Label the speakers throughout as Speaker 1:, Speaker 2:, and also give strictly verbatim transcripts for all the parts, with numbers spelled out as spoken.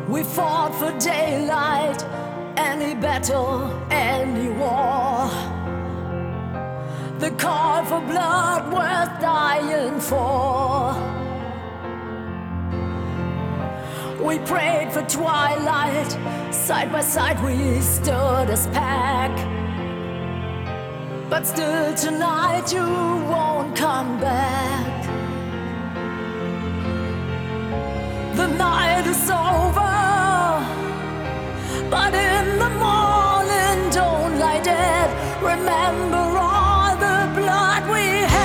Speaker 1: We fought for daylight, any battle, any war. The call for blood worth dying for. We prayed for twilight, side by side we stood as pack. But still tonight you won't come back. The night is over, but in the morning don't lie dead. Remember all the blood we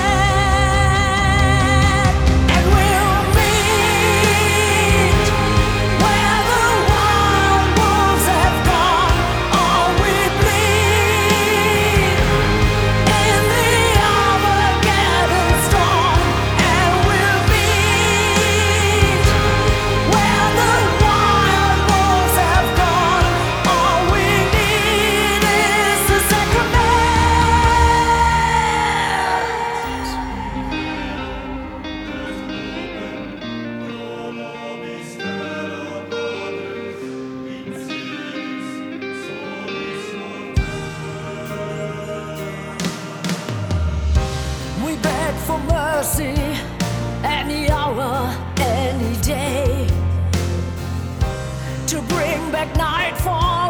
Speaker 1: had, and we'll meet where the wild wolves have gone. All we bleed in the hour getting strong, and we'll meet where the wild wolves have gone. All we need is the sacrament. We beg for mercy any hour, any day, to bring back nightfall